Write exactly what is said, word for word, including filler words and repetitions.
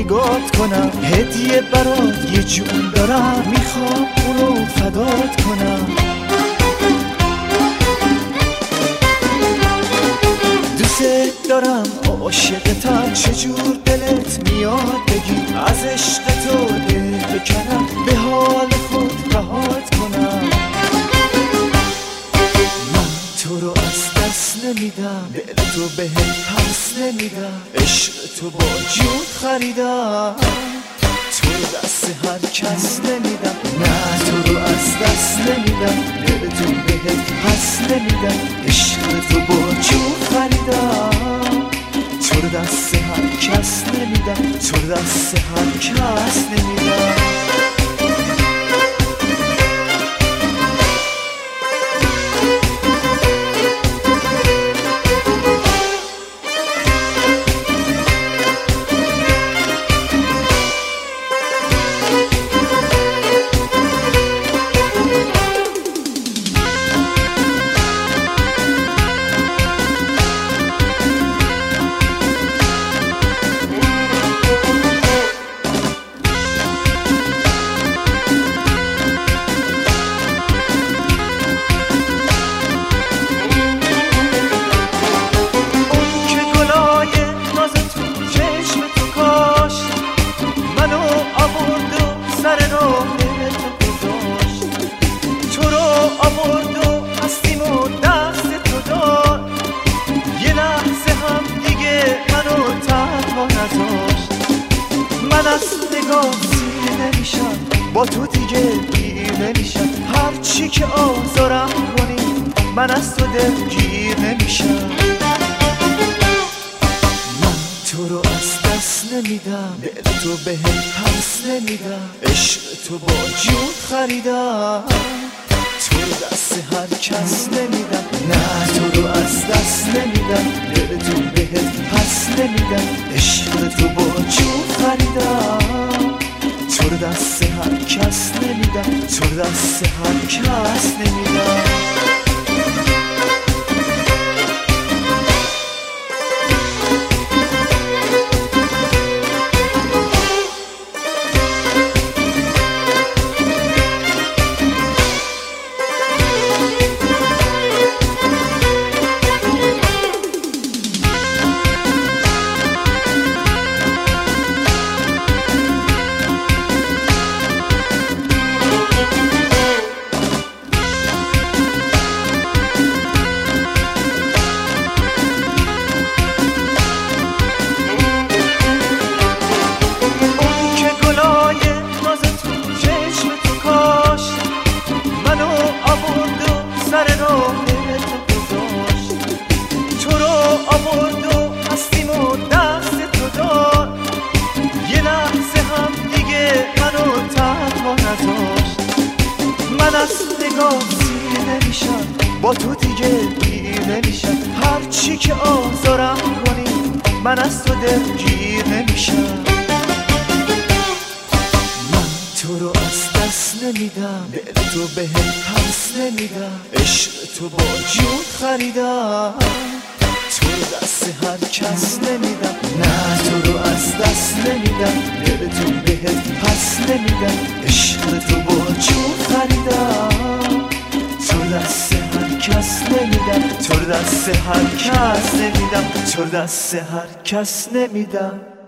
نگات کنم. هدیه برات یه جون دارم، میخوام اونو فدات کنم. دوست دارم عاشقتم، چجور دلت میاد بگی، از عشق تو دل بکنم، به حال خود رهات کنم. من تو رو از دست نمیدم، دل تو بهم پس نمیدم، عشق تو با جون خریدم، تو رو دست هر کس نمیدم. نه تو رو از دست نمیدم، دل تو بهم پس نمیدم، عشق تو با جون خریدم، تو رو دست هر کس نمیدم، تو رو دست هر کس نمیدم. من از نگاه سیر نمیشم، با تو دیگه گیر نمیشم، هر چی که آزارم کنی من از تو دلگیر نمیشم. من تو رو از دست نمیدم، دل تو بهم پس نمیدم، عشق تو با جون خریدم، تو رو دست هر کس نمیدم. نه تو رو از دست نمیدم، دل تو بهم پس نمیدم، عشق تو با جون خریدم، تو رو دست هر کس نمیدم، تو رو دست هر کس نمیدم. من از نگاه سیر نمیشم، با تو دیگه گیر نمیشم، هر چی که آزارم کنی من از تو دلگیر نمیشم. من تو رو از دست نمیدم، دل تو بهم پس نمیدم، عشق تو با جون خریدم، تو رو دست هر کس نمیدم. نه تو رو از دست نمیدم، دل تو بهم پس نمیدم، عشق تو با جون خریدم، تو دست هر کس نمیدم، تو دست هر کس نمیدم، تو دست هر کس نمیدم.